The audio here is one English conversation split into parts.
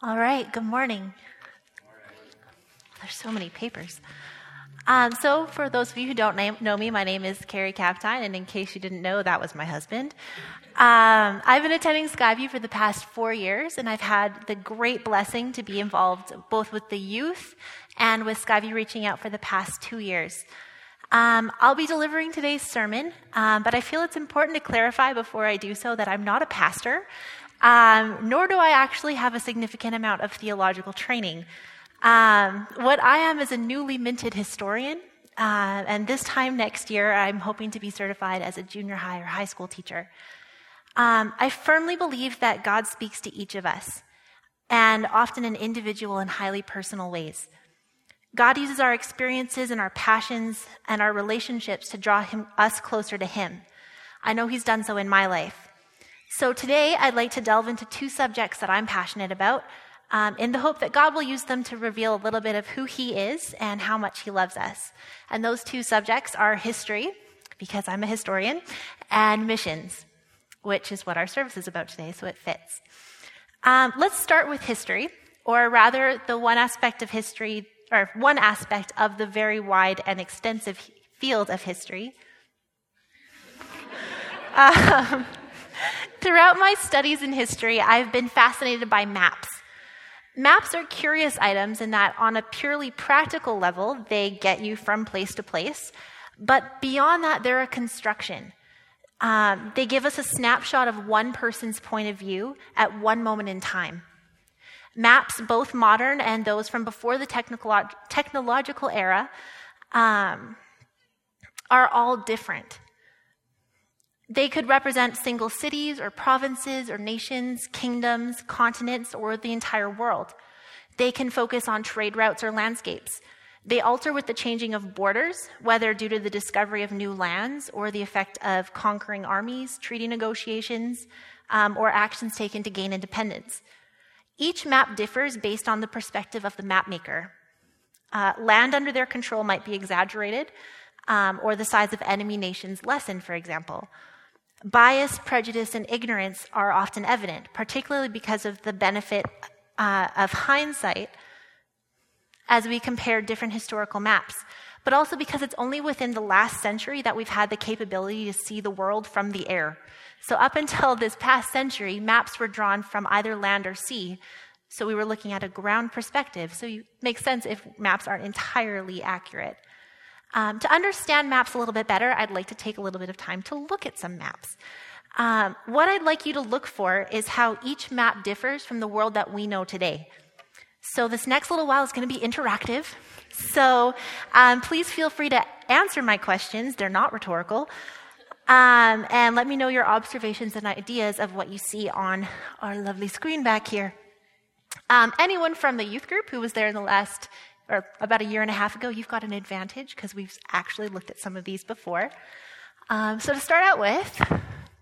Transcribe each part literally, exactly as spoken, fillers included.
All right, good morning. There's so many papers. Um, so for those of you who don't name, know me, my name is Carrie Captine, and in case you didn't know, that was my husband. Um, I've been attending Skyview for the past four years, and I've had the great blessing to be involved both with the youth and with Skyview reaching out for the past two years. Um, I'll be delivering today's sermon, um, but I feel it's important to clarify before I do so that I'm not a pastor, um, nor do I actually have a significant amount of theological training. Um, what I am is a newly minted historian, uh, and this time next year, I'm hoping to be certified as a junior high or high school teacher. Um, I firmly believe that God speaks to each of us, and often in individual and highly personal ways. God uses our experiences and our passions and our relationships to draw him, us closer to him. I know he's done so in my life. So today, I'd like to delve into two subjects that I'm passionate about, Um, in the hope that God will use them to reveal a little bit of who he is and how much he loves us. And those two subjects are history, because I'm a historian, and missions, which is what our service is about today, so it fits. Um, let's start with history, or rather the one aspect of history, or one aspect of the very wide and extensive field of history. um, throughout my studies in history, I've been fascinated by maps. Maps are curious items in that on a purely practical level, they get you from place to place. But beyond that, they're a construction. Um, they give us a snapshot of one person's point of view at one moment in time. Maps, both modern and those from before the technical, technological era, um, are all different. They could represent single cities or provinces or nations, kingdoms, continents, or the entire world. They can focus on trade routes or landscapes. They alter with the changing of borders, whether due to the discovery of new lands or the effect of conquering armies, treaty negotiations, um, or actions taken to gain independence. Each map differs based on the perspective of the map maker. Uh, land under their control might be exaggerated, um, or the size of enemy nations lessened, for example. Bias, prejudice, and ignorance are often evident, particularly because of the benefit uh, of hindsight as we compare different historical maps, but also because it's only within the last century that we've had the capability to see the world from the air. So up until this past century, maps were drawn from either land or sea, so we were looking at a ground perspective. So it makes sense if maps aren't entirely accurate. Um, to understand maps a little bit better, I'd like to take a little bit of time to look at some maps. Um, what I'd like you to look for is how each map differs from the world that we know today. So this next little while is going to be interactive. So um, please feel free to answer my questions. They're not rhetorical. Um, and let me know your observations and ideas of what you see on our lovely screen back here. Um, anyone from the youth group who was there in the last or about a year and a half ago, you've got an advantage because we've actually looked at some of these before. Um, so to start out with,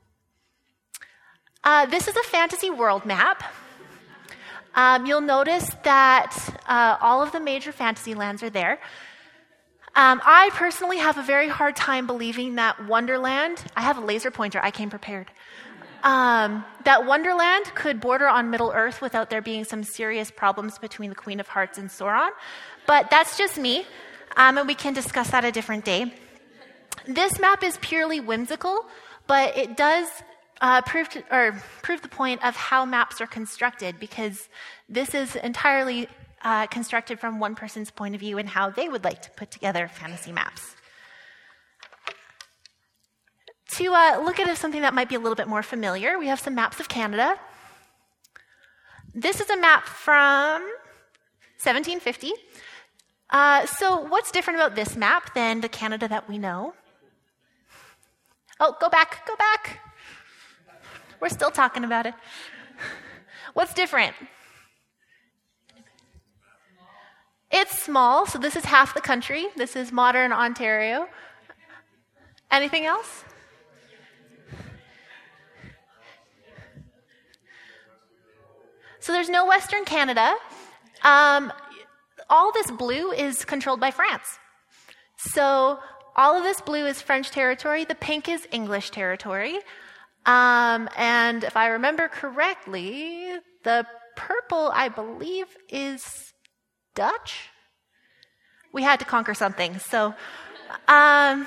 uh, this is a fantasy world map. Um, you'll notice that uh, all of the major fantasy lands are there. Um, I personally have a very hard time believing that Wonderland, I have a laser pointer, I came prepared, um, that Wonderland could border on Middle Earth without there being some serious problems between the Queen of Hearts and Sauron. But that's just me, um, and we can discuss that a different day. This map is purely whimsical, but it does uh, prove to, or prove the point of how maps are constructed, because this is entirely uh, constructed from one person's point of view and how they would like to put together fantasy maps. To uh, look at something that might be a little bit more familiar, we have some maps of Canada. This is a map from seventeen fifty. Uh, so what's different about this map than the Canada that we know? Oh, go back, go back. We're still talking about it. What's different? It's small, so this is half the country. This is modern Ontario. Anything else? So there's no Western Canada. Um, all this blue is controlled by France. So all of this blue is French territory. The pink is English territory. Um, and if I remember correctly, the purple, I believe, is Dutch. We had to conquer something, so um,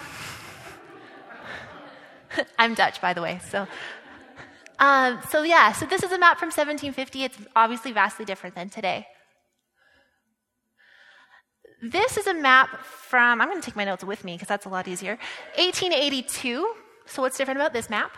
I'm Dutch, by the way. So, um, so yeah, so this is a map from seventeen fifty. It's obviously vastly different than today. This is a map from, I'm going to take my notes with me because that's a lot easier, eighteen eighty-two. So what's different about this map?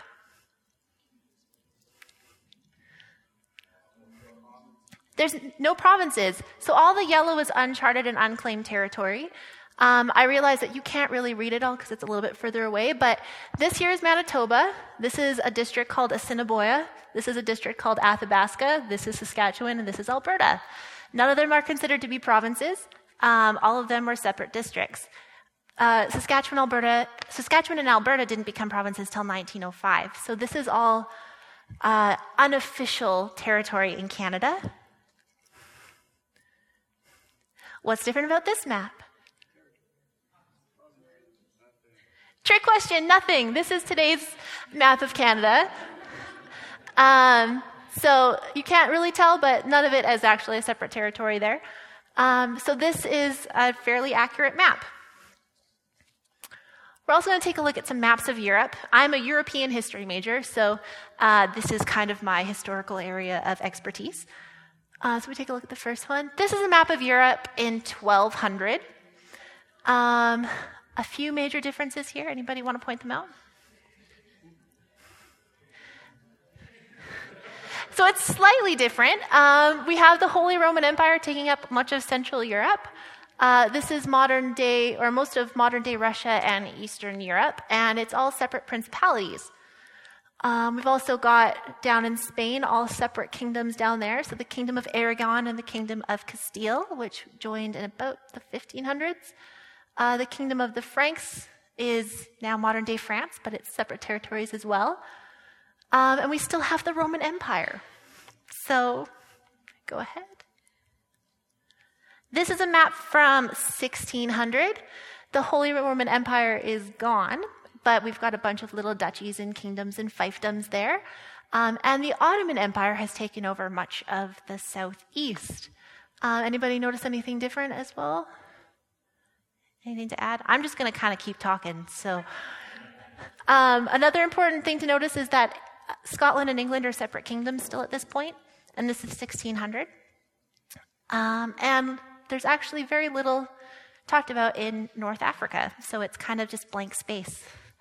There's no provinces. So all the yellow is uncharted and unclaimed territory. Um, I realize that you can't really read it all because it's a little bit further away, but this here is Manitoba. This is a district called Assiniboia. This is a district called Athabasca. This is Saskatchewan, and this is Alberta. None of them are considered to be provinces. Um, all of them were separate districts. Uh, Saskatchewan, Alberta, Saskatchewan and Alberta didn't become provinces till nineteen oh five. So this is all uh, unofficial territory in Canada. What's different about this map? Trick question, nothing. This is today's map of Canada. Um, so you can't really tell, but none of it is actually a separate territory there. Um, so this is a fairly accurate map. We're also going to take a look at some maps of Europe. I'm a European history major, so uh, this is kind of my historical area of expertise. Uh, so we take a look at the first one. This is a map of Europe in twelve hundred. Um, a few major differences here. Anybody want to point them out? So it's slightly different. Um, we have the Holy Roman Empire taking up much of Central Europe. Uh, this is modern day, or most of modern day Russia and Eastern Europe, and it's all separate principalities. Um, we've also got down in Spain all separate kingdoms down there. So the Kingdom of Aragon and the Kingdom of Castile, which joined in about the fifteen hundreds. Uh, the Kingdom of the Franks is now modern day France, but it's separate territories as well. Um, and we still have the Roman Empire. So go ahead. This is a map from sixteen hundred. The Holy Roman Empire is gone, but we've got a bunch of little duchies and kingdoms and fiefdoms there. Um, and the Ottoman Empire has taken over much of the southeast. Uh, anybody notice anything different as well? Anything to add? I'm just going to kind of keep talking. So, um, another important thing to notice is that Scotland and England are separate kingdoms still at this point, and this is sixteen hundred. Um, and there's actually very little talked about in North Africa, so it's kind of just blank space.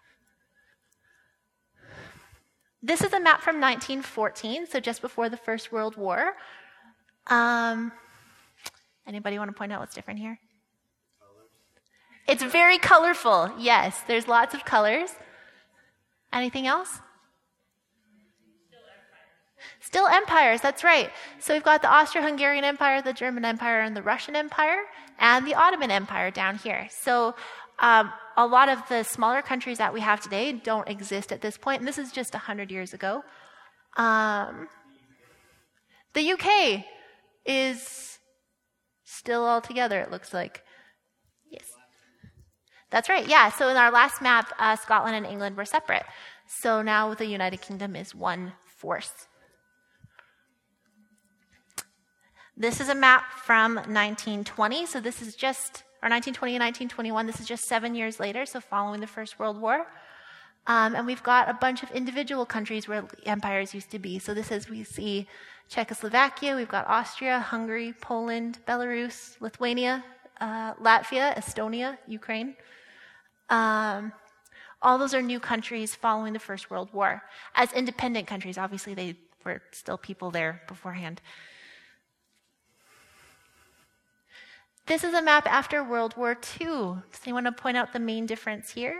This is a map from nineteen fourteen, so just before the First World War. Um, anybody want to point out what's different here? It's very colorful, yes. There's lots of colors. Anything else? Still empires, that's right. So we've got the Austro-Hungarian Empire, the German Empire, and the Russian Empire, and the Ottoman Empire down here. So um, a lot of the smaller countries that we have today don't exist at this point, and this is just one hundred years ago. Um, the U K is still all together, it looks like. Yes. That's right, yeah. So in our last map, uh, Scotland and England were separate. So now the United Kingdom is one force. This is a map from nineteen twenty, so this is just, or nineteen twenty and nineteen twenty-one, this is just seven years later, so following the First World War. Um, and we've got a bunch of individual countries where empires used to be. So this is, we see Czechoslovakia, we've got Austria, Hungary, Poland, Belarus, Lithuania, uh, Latvia, Estonia, Ukraine. Um, all those are new countries following the First World War. As independent countries, obviously they were still people there beforehand. This is a map after World War Two. Does anyone want to point out the main difference here?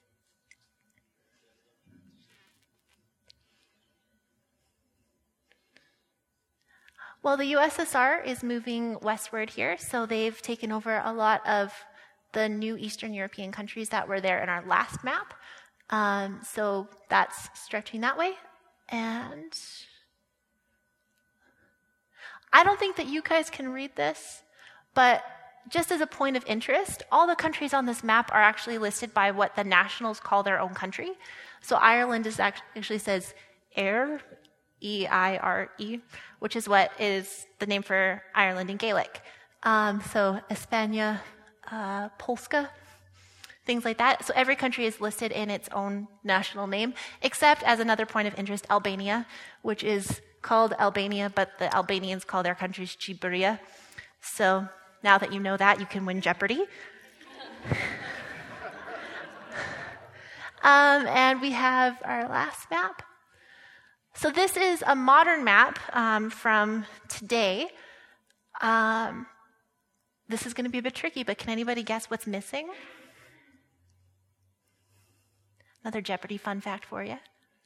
Well, the U S S R is moving westward here, so they've taken over a lot of the new Eastern European countries that were there in our last map. Um, so that's stretching that way. And I don't think that you guys can read this, but just as a point of interest, all the countries on this map are actually listed by what the nationals call their own country. So Ireland is actually, actually says Air, E I R E, which is what is the name for Ireland in Gaelic. Um, so España, uh, Polska, things like that. So every country is listed in its own national name, except as another point of interest, Albania, which is called Albania, but the Albanians call their countries Chiburia. So now that you know that, you can win Jeopardy. um, and we have our last map. So this is a modern map um, from today. Um, this is going to be a bit tricky, but can anybody guess what's missing? Another Jeopardy fun fact for you.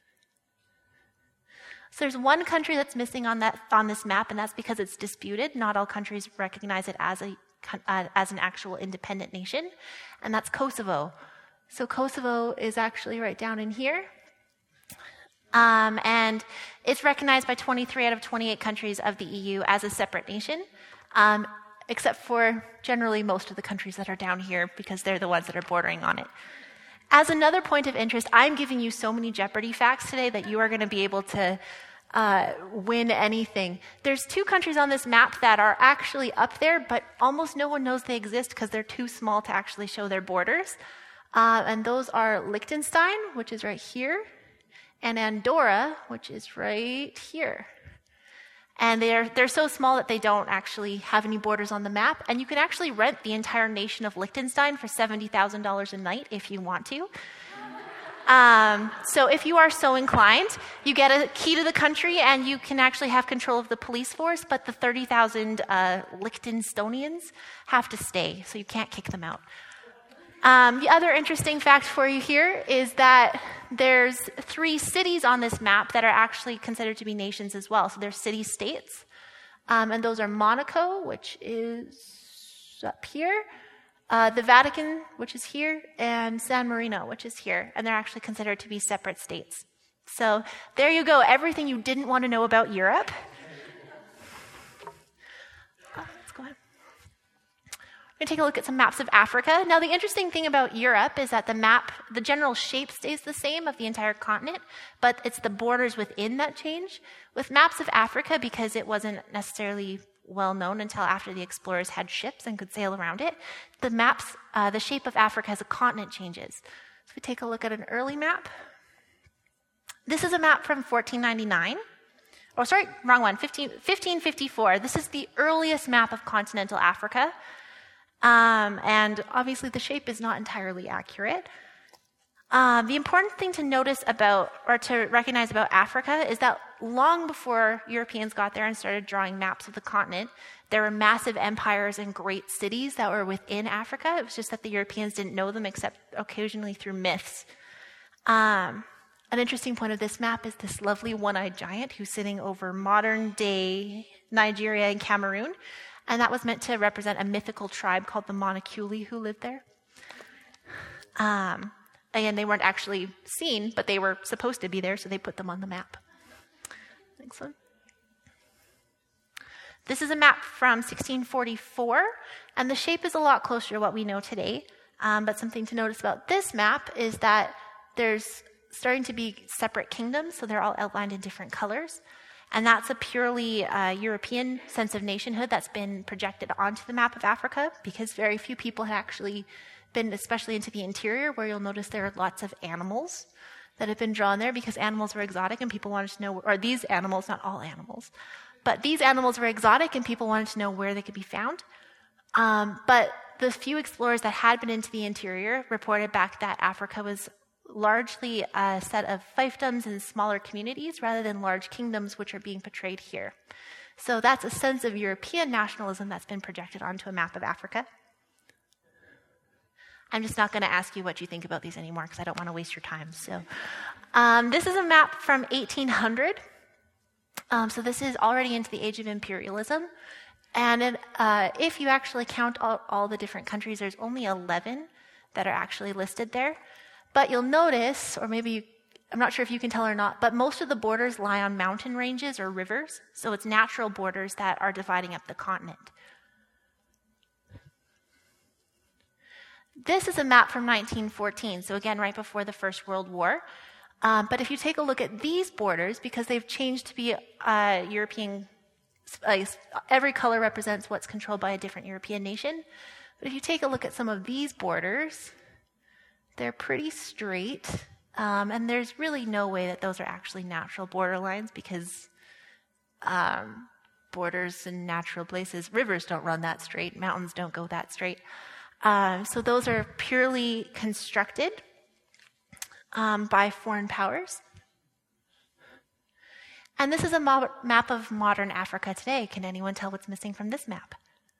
So there's one country that's missing on that on this map, and that's because it's disputed. Not all countries recognize it as a uh, as an actual independent nation, and that's Kosovo. So Kosovo is actually right down in here, um, and it's recognized by twenty-three out of twenty-eight countries of the E U as a separate nation, um, except for generally most of the countries that are down here because they're the ones that are bordering on it. As another point of interest, I'm giving you so many Jeopardy facts today that you are going to be able to uh, win anything. There's two countries on this map that are actually up there, but almost no one knows they exist because they're too small to actually show their borders. Uh, and those are Liechtenstein, which is right here, and Andorra, which is right here. And they're they're so small that they don't actually have any borders on the map. And you can actually rent the entire nation of Liechtenstein for seventy thousand dollars a night if you want to. Um, so if you are so inclined, you get a key to the country and you can actually have control of the police force, but the thirty thousand uh, Liechtensteinians have to stay, so you can't kick them out. Um, the other interesting fact for you here is that there's three cities on this map that are actually considered to be nations as well. So they're city-states, um, and those are Monaco, which is up here, uh, the Vatican, which is here, and San Marino, which is here, and they're actually considered to be separate states. So there you go, everything you didn't want to know about Europe. We're going to take a look at some maps of Africa. Now, the interesting thing about Europe is that the map, the general shape stays the same of the entire continent, but it's the borders within that change. With maps of Africa, because it wasn't necessarily well known until after the explorers had ships and could sail around it, the maps, uh, the shape of Africa as a continent changes. So we take a look at an early map. This is a map from fourteen ninety-nine. Oh, sorry, wrong one, fifteen, fifteen fifty-four. This is the earliest map of continental Africa. Um, and obviously the shape is not entirely accurate. Um, the important thing to notice about, or to recognize about Africa is that long before Europeans got there and started drawing maps of the continent, there were massive empires and great cities that were within Africa. It was just that the Europeans didn't know them except occasionally through myths. Um, an interesting point of this map is this lovely one-eyed giant who's sitting over modern-day Nigeria and Cameroon. And that was meant to represent a mythical tribe called the Monoculi who lived there. Um, and they weren't actually seen, but they were supposed to be there, so they put them on the map. Next one. This is a map from sixteen forty-four, and the shape is a lot closer to what we know today. Um, but something to notice about this map is that there's starting to be separate kingdoms, so they're all outlined in different colors. And that's a purely uh, European sense of nationhood that's been projected onto the map of Africa because very few people had actually been, especially into the interior, where you'll notice there are lots of animals that have been drawn there because animals were exotic and people wanted to know, or these animals, not all animals, but these animals were exotic and people wanted to know where they could be found. Um, but the few explorers that had been into the interior reported back that Africa was largely a set of fiefdoms and smaller communities rather than large kingdoms, which are being portrayed here. So that's a sense of European nationalism that's been projected onto a map of Africa. I'm just not going to ask you what you think about these anymore because I don't want to waste your time. So um, this is a map from eighteen hundred. Um, so this is already into the age of imperialism. And it, uh, if you actually count all, all the different countries, there's only eleven that are actually listed there. But you'll notice, or maybe you, I'm not sure if you can tell or not, but most of the borders lie on mountain ranges or rivers. So it's natural borders that are dividing up the continent. This is a map from nineteen fourteen, so again, right before the First World War. Um, but if you take a look at these borders, because they've changed to be uh, European, uh, every color represents what's controlled by a different European nation. But if you take a look at some of these borders, they're pretty straight. Um, and there's really no way that those are actually natural border lines, because um, borders in natural places, rivers don't run that straight, mountains don't go that straight. Um, so those are purely constructed um, by foreign powers. And this is a mo- map of modern Africa today. Can anyone tell what's missing from this map?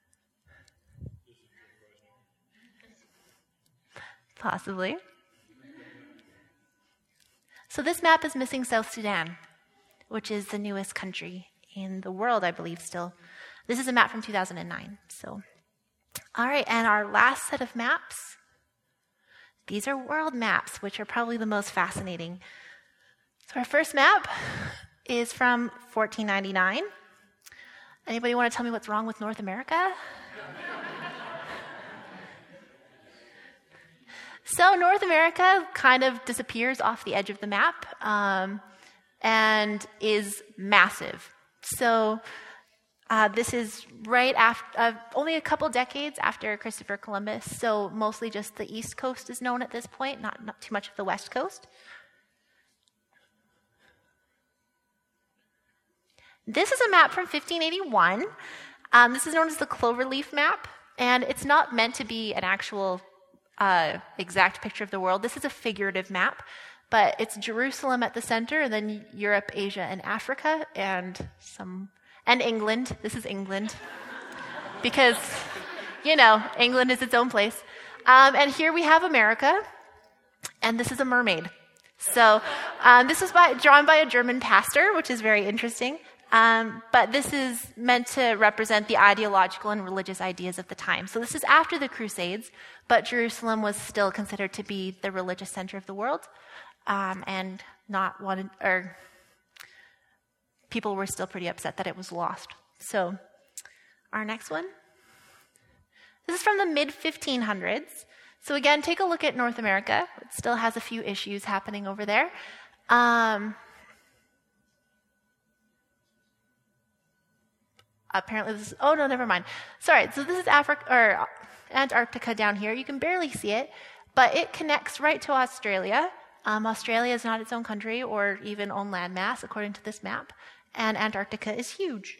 Possibly. So this map is missing South Sudan, which is the newest country in the world, I believe, still. This is a map from two thousand nine. So, all right, and our last set of maps, these are world maps, which are probably the most fascinating. So our first map is from fourteen ninety-nine. Anybody want to tell me what's wrong with North America? So North America kind of disappears off the edge of the map um, and is massive. So uh, this is right after, uh, only a couple decades after Christopher Columbus. So mostly just the East Coast is known at this point, not, not too much of the West Coast. This is a map from fifteen eighty-one. Um, this is known as the Cloverleaf map, and it's not meant to be an actual uh, exact picture of the world. This is a figurative map, but it's Jerusalem at the center, and then Europe, Asia, and Africa, and some, and England. This is England, because, you know, England is its own place. Um, and here we have America, and this is a mermaid. So um, this was by, drawn by a German pastor, which is very interesting. Um, but this is meant to represent the ideological and religious ideas of the time. So this is after the Crusades, but Jerusalem was still considered to be the religious center of the world, um, and not wanted, or people were still pretty upset that it was lost. So our next one. This is from the mid fifteen hundreds. So again, take a look at North America. It still has a few issues happening over there. Um, Apparently this is, oh no, never mind. Sorry, so this is Africa, or Antarctica down here. You can barely see it, but it connects right to Australia. Um, Australia is not its own country or even own landmass, according to this map, and Antarctica is huge.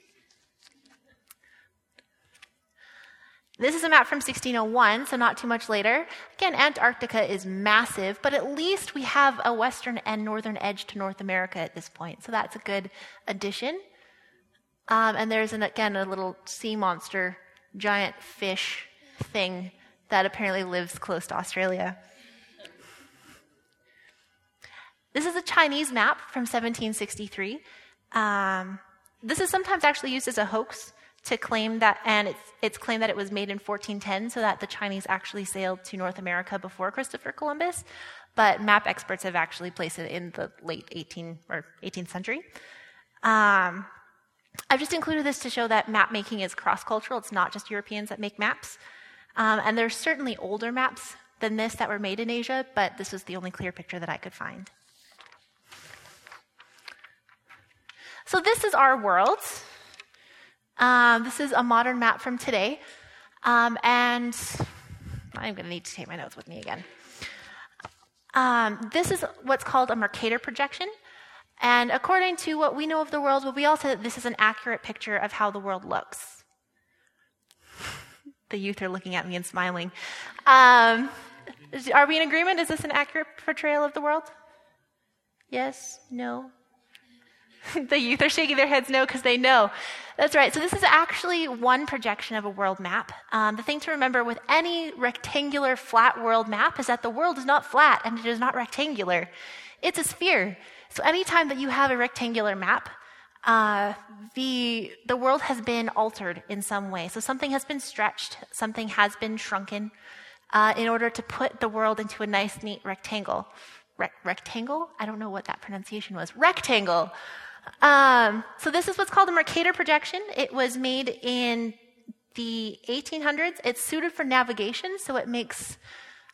This is a map from sixteen oh one, so not too much later. Again, Antarctica is massive, but at least we have a western and northern edge to North America at this point, so that's a good addition. Um, and there's, an, again, a little sea monster, giant fish thing that apparently lives close to Australia. This is a Chinese map from seventeen sixty-three. Um, this is sometimes actually used as a hoax to claim that, and it's, it's claimed that it was made in fourteen ten, so that the Chinese actually sailed to North America before Christopher Columbus. But map experts have actually placed it in the late eighteenth or eighteenth century. Um, I've just included this to show that map making is cross-cultural. It's not just Europeans that make maps. Um, and there's certainly older maps than this that were made in Asia, but this was the only clear picture that I could find. So this is our world. Um, this is a modern map from today. Um, and I'm going to need to take my notes with me again. Um, this is what's called a Mercator projection. And according to what we know of the world, well, we all say that this is an accurate picture of how the world looks. The youth are looking at me and smiling. Um, are we in agreement? Is this an accurate portrayal of the world? Yes? No? The youth are shaking their heads no because they know. That's right. So this is actually one projection of a world map. Um, the thing to remember with any rectangular flat world map is that the world is not flat and it is not rectangular. It's a sphere. So anytime that you have a rectangular map, uh, the the world has been altered in some way. So something has been stretched, something has been shrunken, uh, in order to put the world into a nice, neat rectangle. Re- rectangle? I don't know what that pronunciation was. Rectangle. Um, so this is what's called a Mercator projection. It was made in the eighteen hundreds. It's suited for navigation, so it makes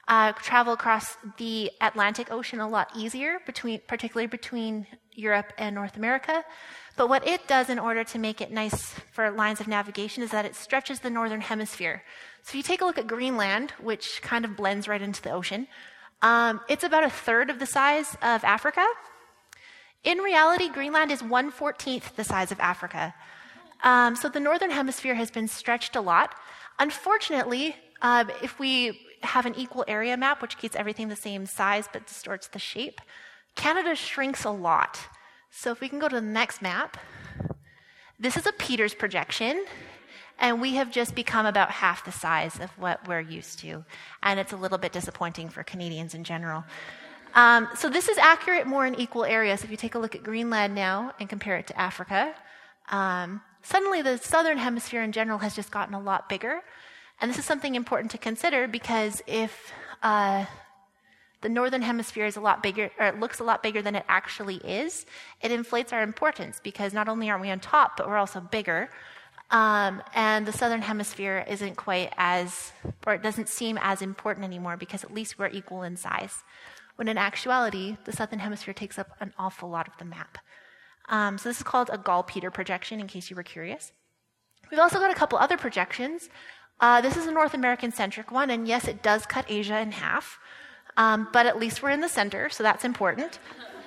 uh, travel across the Atlantic Ocean a lot easier, between, particularly between Europe and North America. But what it does in order to make it nice for lines of navigation is that it stretches the northern hemisphere. So if you take a look at Greenland, which kind of blends right into the ocean, um, it's about a third of the size of Africa. In reality, Greenland is one fourteenth the size of Africa. Um, so the northern hemisphere has been stretched a lot. Unfortunately, uh, if we have an equal area map, which keeps everything the same size but distorts the shape, Canada shrinks a lot. So if we can go to the next map, this is a Peters projection, and we have just become about half the size of what we're used to. And it's a little bit disappointing for Canadians in general. Um, so this is accurate more in equal areas. If you take a look at Greenland now and compare it to Africa, um, suddenly the southern hemisphere in general has just gotten a lot bigger. And this is something important to consider, because if uh, the northern hemisphere is a lot bigger, or it looks a lot bigger than it actually is, it inflates our importance, because not only are we on top, but we're also bigger. Um, and the southern hemisphere isn't quite as, or it doesn't seem as important anymore, because at least we're equal in size. When in actuality, the southern hemisphere takes up an awful lot of the map. Um, so this is called a Gall-Peter projection, in case you were curious. We've also got a couple other projections. Uh, this is a North American-centric one, and yes, it does cut Asia in half, um, but at least we're in the center, so that's important.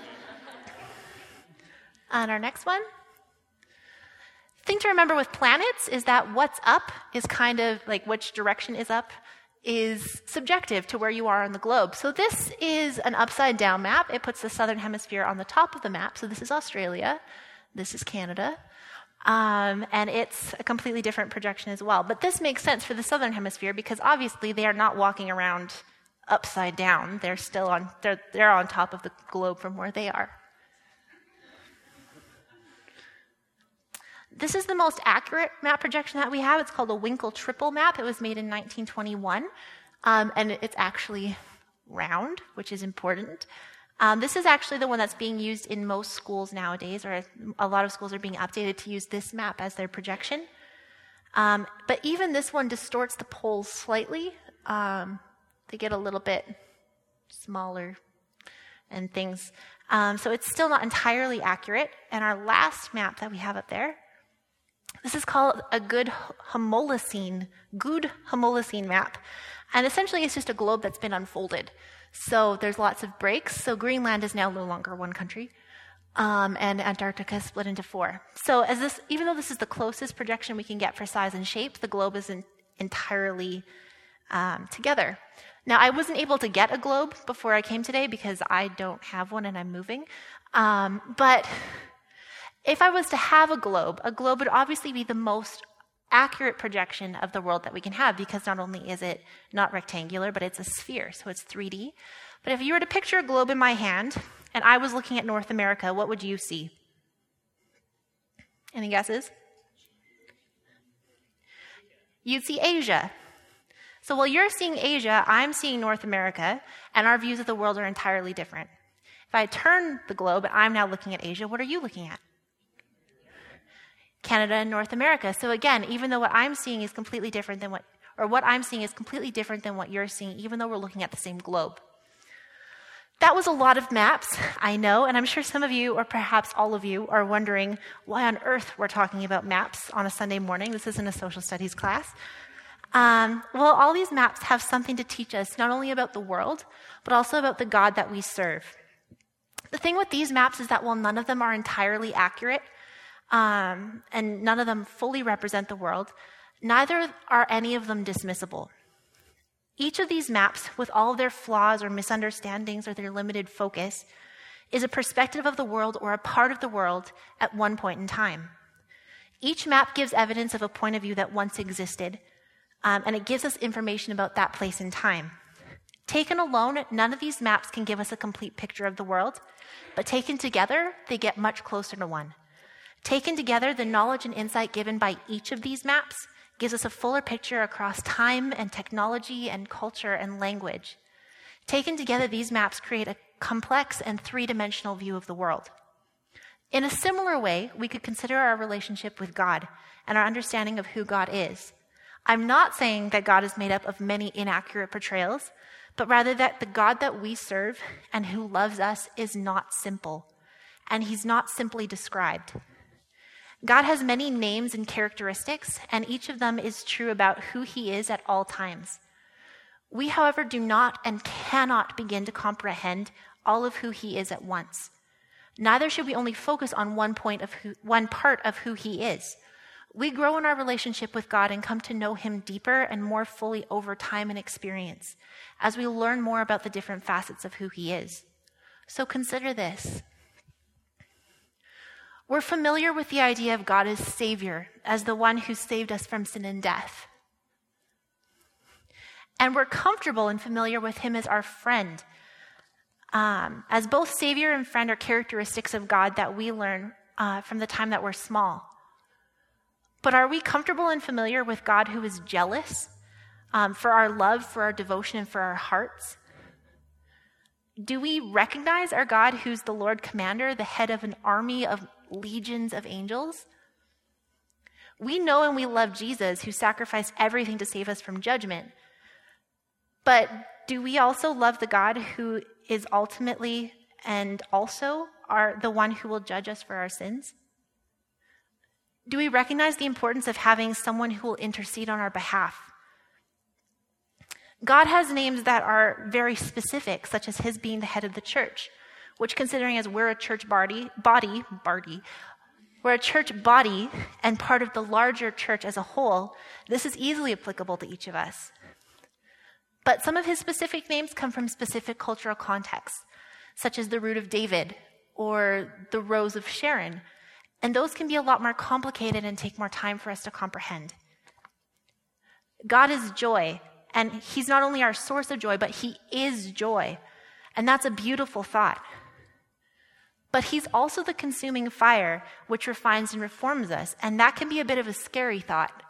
And our next one. The thing to remember with planets is that what's up is kind of like which direction is up is subjective to where you are on the globe. So this is an upside-down map. It puts the southern hemisphere on the top of the map. So this is Australia. This is Canada. Um, and it's a completely different projection as well. But this makes sense for the southern hemisphere, because obviously they are not walking around upside down. They're still on, they're, they're on top of the globe from where they are. This is the most accurate map projection that we have. It's called a Winkel triple map. It was made in nineteen twenty-one, um, and it's actually round, which is important. Um, this is actually the one that's being used in most schools nowadays, or a lot of schools are being updated to use this map as their projection. Um, but even this one distorts the poles slightly. Um, they get a little bit smaller and things. Um, so it's still not entirely accurate. And our last map that we have up there, this is called a good Homolocene, good Homolocene map. And essentially it's just a globe that's been unfolded. So there's lots of breaks. So Greenland is now no longer one country. Um, and Antarctica is split into four. So as this, even though this is the closest projection we can get for size and shape, the globe isn't entirely um, together. Now, I wasn't able to get a globe before I came today because I don't have one and I'm moving. Um, but if I was to have a globe, a globe would obviously be the most accurate projection of the world that we can have, because not only is it not rectangular, but it's a sphere, so it's three D. But if you were to picture a globe in my hand, and I was looking at North America, what would you see? Any guesses? You'd see Asia. So while you're seeing Asia, I'm seeing North America, and our views of the world are entirely different. If I turn the globe, and I'm now looking at Asia, what are you looking at? Canada and North America. So again, even though what I'm seeing is completely different than what, or what I'm seeing is completely different than what you're seeing, even though we're looking at the same globe. That was a lot of maps, I know, and I'm sure some of you, or perhaps all of you, are wondering why on earth we're talking about maps on a Sunday morning. This isn't a social studies class. Um, well, all these maps have something to teach us, not only about the world, but also about the God that we serve. The thing with these maps is that while none of them are entirely accurate, um, and none of them fully represent the world, neither are any of them dismissible. Each of these maps, with all of their flaws or misunderstandings or their limited focus, is a perspective of the world or a part of the world at one point in time. Each map gives evidence of a point of view that once existed, um, and it gives us information about that place in time. Taken alone, none of these maps can give us a complete picture of the world, but taken together, they get much closer to one. Taken together, the knowledge and insight given by each of these maps gives us a fuller picture across time and technology and culture and language. Taken together, these maps create a complex and three-dimensional view of the world. In a similar way, we could consider our relationship with God and our understanding of who God is. I'm not saying that God is made up of many inaccurate portrayals, but rather that the God that we serve and who loves us is not simple, and he's not simply described. God has many names and characteristics, and each of them is true about who he is at all times. We, however, do not and cannot begin to comprehend all of who he is at once. Neither should we only focus on one point of who, one part of who he is. We grow in our relationship with God and come to know him deeper and more fully over time and experience as we learn more about the different facets of who he is. So consider this. We're familiar with the idea of God as Savior, as the one who saved us from sin and death. And we're comfortable and familiar with him as our friend, um, as both Savior and friend are characteristics of God that we learn uh, from the time that we're small. But are we comfortable and familiar with God who is jealous um, for our love, for our devotion, and for our hearts? Do we recognize our God who's the Lord Commander, the head of an army of legions of angels? We know and we love Jesus, who sacrificed everything to save us from judgment. But do we also love the God who is ultimately and also are the one who will judge us for our sins? Do we recognize the importance of having someone who will intercede on our behalf? God has names that are very specific, such as his being the head of the church, which, considering as we're a church body, body, body, we're a church body and part of the larger church as a whole, this is easily applicable to each of us. But some of his specific names come from specific cultural contexts, such as the root of David or the rose of Sharon. And those can be a lot more complicated and take more time for us to comprehend. God is joy, and he's not only our source of joy, but he is joy. And that's a beautiful thought. But he's also the consuming fire, which refines and reforms us, and that can be a bit of a scary thought.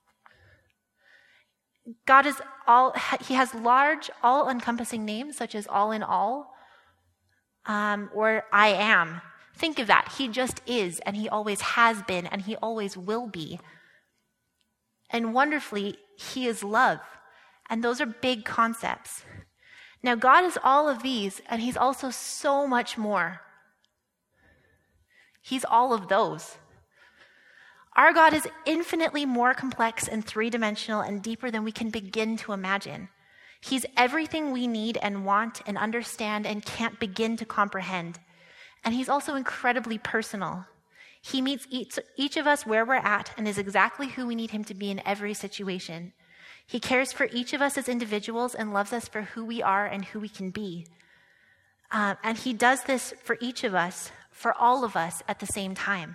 God is all, he has large, all-encompassing names, such as all in all, um, or I am. Think of that. He just is, and he always has been, and he always will be. And wonderfully, he is love. And those are big concepts. Now, God is all of these, and he's also so much more. He's all of those. Our God is infinitely more complex and three-dimensional and deeper than we can begin to imagine. He's everything we need and want and understand and can't begin to comprehend. And he's also incredibly personal. He meets each, each of us where we're at and is exactly who we need him to be in every situation. He cares for each of us as individuals and loves us for who we are and who we can be. Um, and he does this for each of us, for all of us at the same time.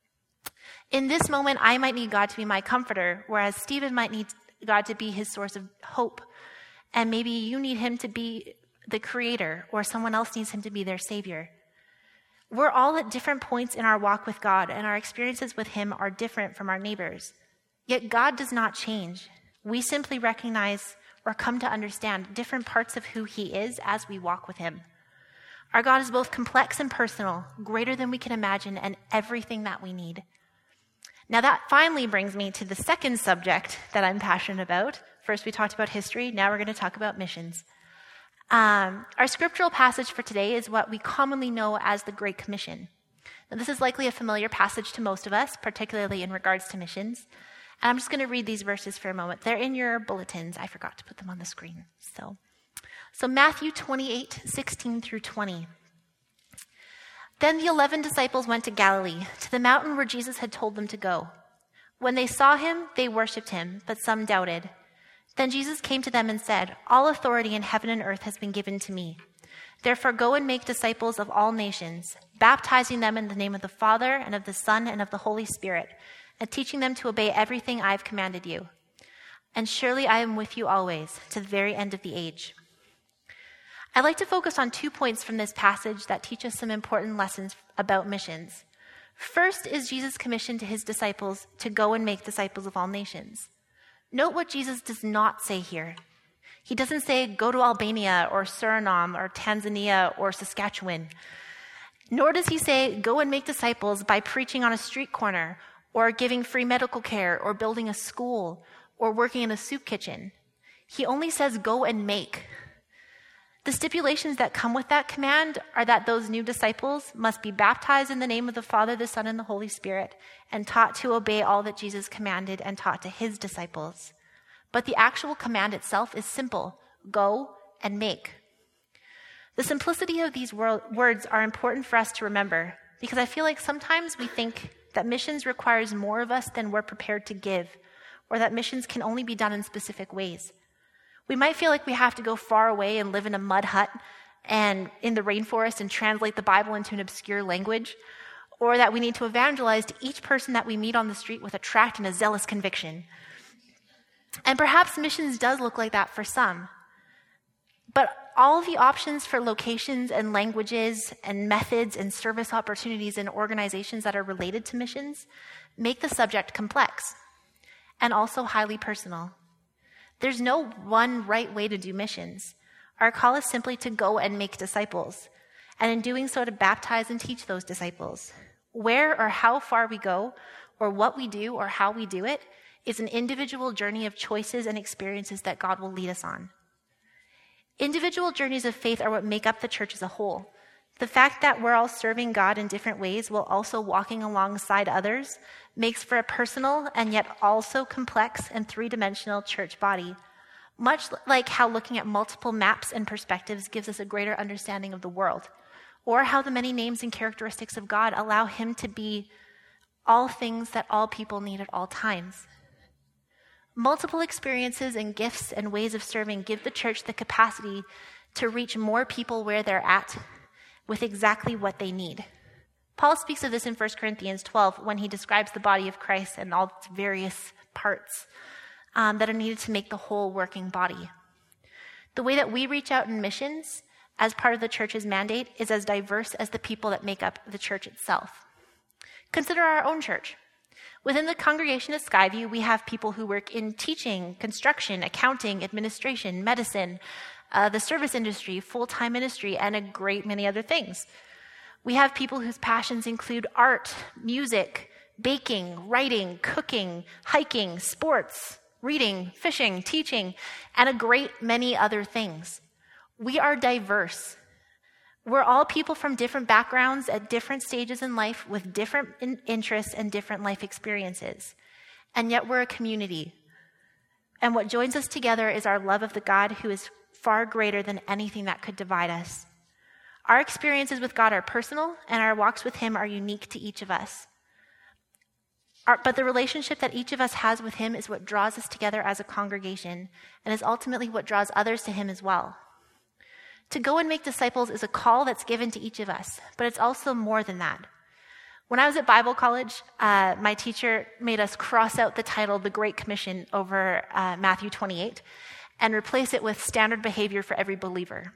In this moment, I might need God to be my comforter, whereas Stephen might need God to be his source of hope. And maybe you need him to be the creator, or someone else needs him to be their savior. We're all at different points in our walk with God, and our experiences with him are different from our neighbors. Yet God does not change. We simply recognize or come to understand different parts of who he is as we walk with him. Our God is both complex and personal, greater than we can imagine, and everything that we need. Now that finally brings me to the second subject that I'm passionate about. First we talked about history, now we're going to talk about missions. Um, our scriptural passage for today is what we commonly know as the Great Commission. Now this is likely a familiar passage to most of us, particularly in regards to missions. And I'm just going to read these verses for a moment. They're in your bulletins. I forgot to put them on the screen. So, so Matthew twenty-eight, sixteen through twenty. Then the eleven disciples went to Galilee, to the mountain where Jesus had told them to go. When they saw him, they worshipped him, but some doubted. Then Jesus came to them and said, "All authority in heaven and earth has been given to me. Therefore go and make disciples of all nations, baptizing them in the name of the Father and of the Son and of the Holy Spirit, and teaching them to obey everything I have commanded you. And surely I am with you always, to the very end of the age." I'd like to focus on two points from this passage that teach us some important lessons about missions. First is Jesus' commission to his disciples to go and make disciples of all nations. Note what Jesus does not say here. He doesn't say, go to Albania or Suriname or Tanzania or Saskatchewan. Nor does he say, go and make disciples by preaching on a street corner or giving free medical care or building a school or working in a soup kitchen. He only says, go and make. The stipulations that come with that command are that those new disciples must be baptized in the name of the Father, the Son, and the Holy Spirit, and taught to obey all that Jesus commanded and taught to his disciples. But the actual command itself is simple: go and make. The simplicity of these wor- words are important for us to remember, because I feel like sometimes we think that missions requires more of us than we're prepared to give, or that missions can only be done in specific ways. We might feel like we have to go far away and live in a mud hut and in the rainforest and translate the Bible into an obscure language, or that we need to evangelize to each person that we meet on the street with a tract and a zealous conviction. And perhaps missions does look like that for some. But all of the options for locations and languages and methods and service opportunities in organizations that are related to missions make the subject complex and also highly personal. There's no one right way to do missions. Our call is simply to go and make disciples, and in doing so to baptize and teach those disciples. Where or how far we go, or what we do or how we do it, is an individual journey of choices and experiences that God will lead us on. Individual journeys of faith are what make up the church as a whole. The fact that we're all serving God in different ways while also walking alongside others makes for a personal and yet also complex and three-dimensional church body, much like how looking at multiple maps and perspectives gives us a greater understanding of the world, or how the many names and characteristics of God allow him to be all things that all people need at all times. Multiple experiences and gifts and ways of serving give the church the capacity to reach more people where they're at with exactly what they need. Paul speaks of this in First Corinthians twelve when he describes the body of Christ and all its various parts um, that are needed to make the whole working body. The way that we reach out in missions as part of the church's mandate is as diverse as the people that make up the church itself. Consider our own church. Within the congregation at Skyview, we have people who work in teaching, construction, accounting, administration, medicine, uh, the service industry, full-time ministry, and a great many other things. We have people whose passions include art, music, baking, writing, cooking, hiking, sports, reading, fishing, teaching, and a great many other things. We are diverse. We're all people from different backgrounds at different stages in life with different in- interests and different life experiences. And yet we're a community. And what joins us together is our love of the God who is far greater than anything that could divide us. Our experiences with God are personal, and our walks with him are unique to each of us. Our, but the relationship that each of us has with him is what draws us together as a congregation, and is ultimately what draws others to him as well. To go and make disciples is a call that's given to each of us, but it's also more than that. When I was at Bible college, uh, my teacher made us cross out the title, The Great Commission, over uh, Matthew twenty-eight, and replace it with standard behavior for every believer.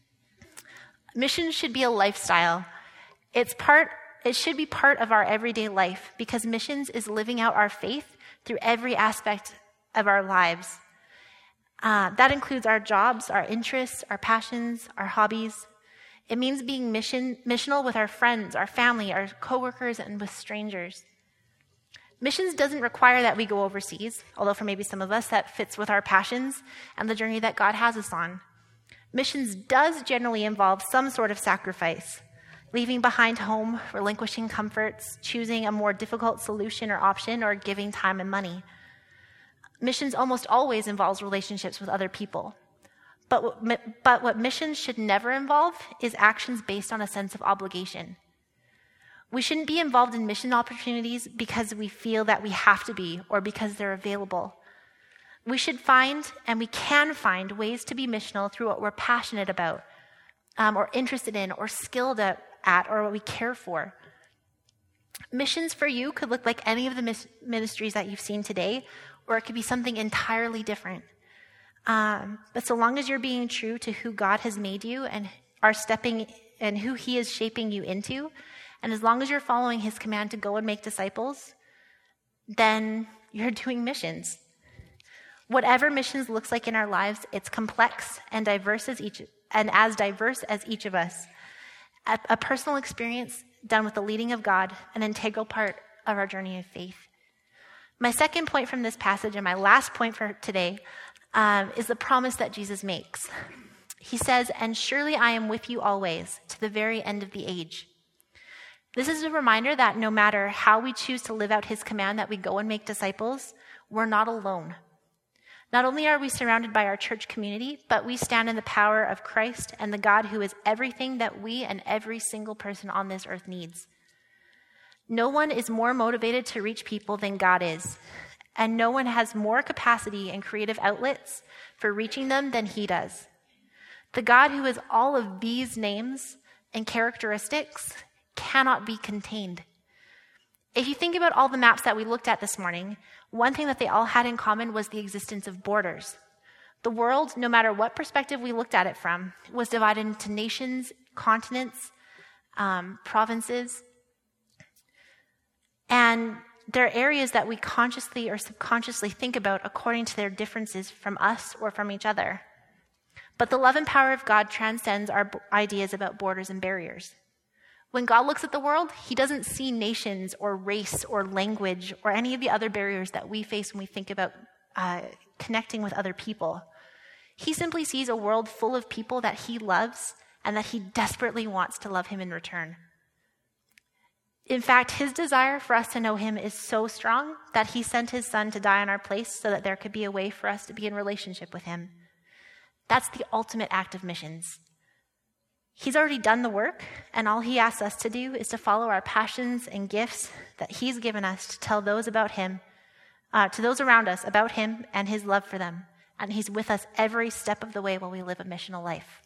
Mission should be a lifestyle. It's part, it should be part of our everyday life, because missions is living out our faith through every aspect of our lives. Uh, that includes our jobs, our interests, our passions, our hobbies. It means being mission, missional with our friends, our family, our coworkers, and with strangers. Missions doesn't require that we go overseas, although for maybe some of us that fits with our passions and the journey that God has us on. Missions does generally involve some sort of sacrifice, leaving behind home, relinquishing comforts, choosing a more difficult solution or option, or giving time and money. Missions almost always involves relationships with other people. But what, but what missions should never involve is actions based on a sense of obligation. We shouldn't be involved in mission opportunities because we feel that we have to be or because they're available. We should find, and we can find, ways to be missional through what we're passionate about, um, or interested in, or skilled at, at, or what we care for. Missions for you could look like any of the mis- ministries that you've seen today, or it could be something entirely different. Um, but so long as you're being true to who God has made you and are stepping and who he is shaping you into, and as long as you're following his command to go and make disciples, then you're doing missions. Whatever missions looks like in our lives, it's complex and diverse as each, and as diverse as each of us. A, a personal experience done with the leading of God, an integral part of our journey of faith. My second point from this passage, and my last point for today, um, is the promise that Jesus makes. He says, "And surely I am with you always, to the very end of the age." This is a reminder that no matter how we choose to live out his command that we go and make disciples, we're not alone. Not only are we surrounded by our church community, but we stand in the power of Christ and the God who is everything that we and every single person on this earth needs. No one is more motivated to reach people than God is, and no one has more capacity and creative outlets for reaching them than he does. The God who is all of these names and characteristics cannot be contained. If you think about all the maps that we looked at this morning, one thing that they all had in common was the existence of borders. The world, no matter what perspective we looked at it from, was divided into nations, continents, um, provinces. And there are areas that we consciously or subconsciously think about according to their differences from us or from each other. But the love and power of God transcends our b- ideas about borders and barriers. When God looks at the world, he doesn't see nations or race or language or any of the other barriers that we face when we think about uh, connecting with other people. He simply sees a world full of people that he loves and that he desperately wants to love him in return. In fact, his desire for us to know him is so strong that he sent his son to die in our place so that there could be a way for us to be in relationship with him. That's the ultimate act of missions. He's already done the work, and all he asks us to do is to follow our passions and gifts that he's given us to tell those about him, uh, to those around us about him and his love for them. And he's with us every step of the way while we live a missional life.